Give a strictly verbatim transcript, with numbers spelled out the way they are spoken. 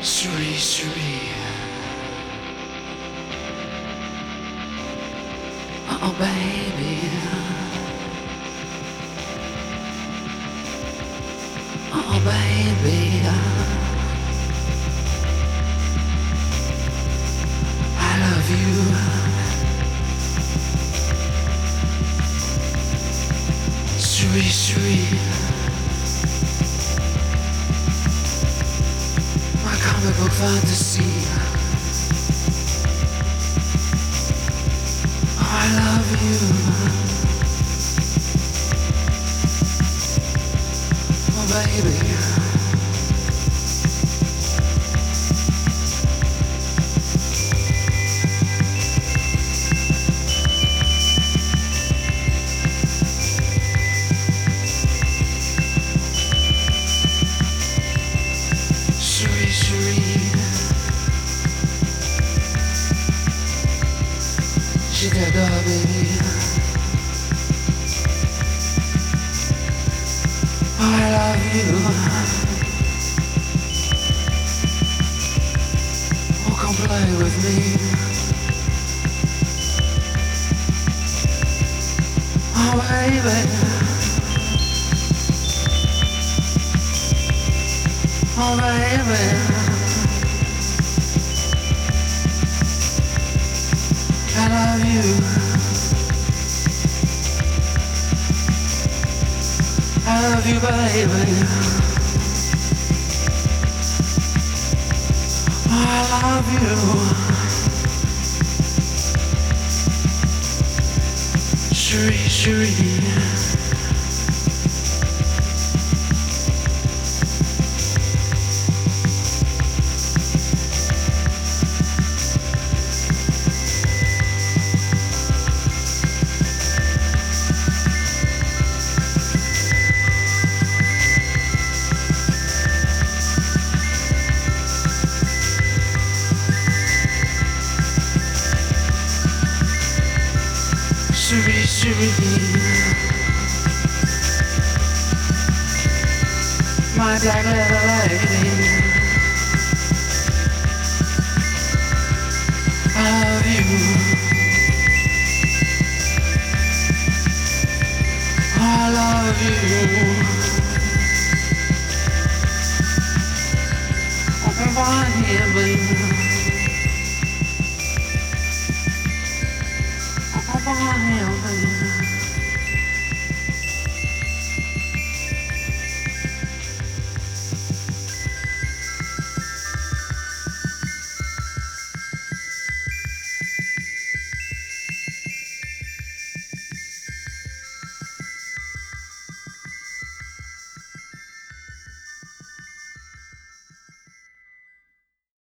Shuri, Shuri. Oh, baby. Oh, baby. I love you. Shuri, Shuri. My comic book fantasy. I love you. Oh, baby. Shuri, Shuri. She got dog, baby. Oh, I love you. Oh, come play with me. Oh, baby. Oh, baby. I love you. I love you, baby. Oh, I love you. Shuri, Shuri. Shuri, Shuri. My black leather lady. I love you. I love you. Oh, my baby.